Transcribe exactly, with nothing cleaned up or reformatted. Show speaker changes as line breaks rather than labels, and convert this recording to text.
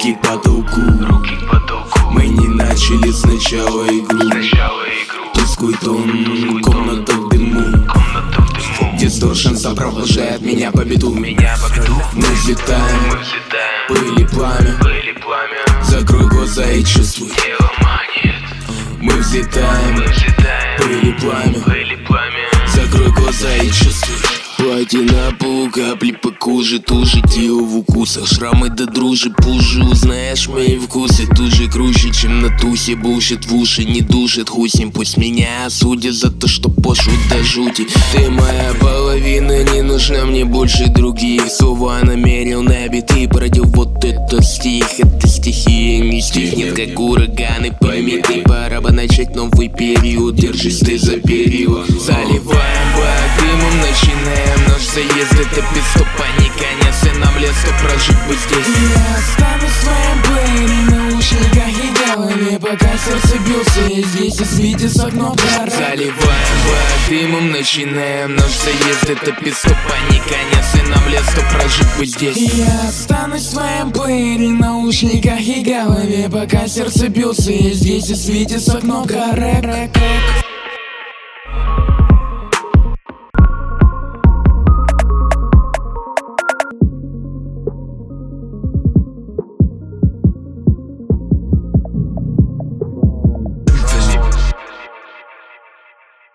Руки к потолку,
руки к потолку.
Мы не начали сначала игру.
Сначала игру.
Тусклый тон, комната в дыму,
комната в дыму.
Дисторшн сопровождает меня по беду.
Меня по беду.
Мы взлетаем,
Мы взлетаем.
пыль и пламя.
Пыль и пламя.
Закрой глаза и чувствуй.
Тело манит.
Мы взлетаем,
Мы взлетаем.
пыль и пламя.
Пыль и пламя.
Закрой глаза и чувствуй. Платье на полу, капли по коже, тоже тело в укусах. Шрамы до дрожи позже узнаешь мои вкусы. Тут же круче, чем на тусе. Булшит в уши, не душит хусим. Пусть меня осудят за то, что пошло до жути. Ты моя половина, не нужна мне больше других. Слова намерил на биты, породил вот этот стих. Это стихия не стихнет, как ураганы. Пойми ты, пора бы начать новый период. Держись ты за перила. Заливаем бак дымом, начинаем наш заезд. Это пидстопа, не конец, и нам лет сто прожить бы здесь.
Я останусь в своем плеере, наушниках и голове, пока сердце бьется, я здесь и светится окно пара.
Заливаем бак дымом, начинаем наш заезд. Это пидстопа, не конец, и нам лет сто прожить бы здесь.
Я останусь в своем плеере, наушниках и голове, пока сердце бьется, я здесь и светится окно пара.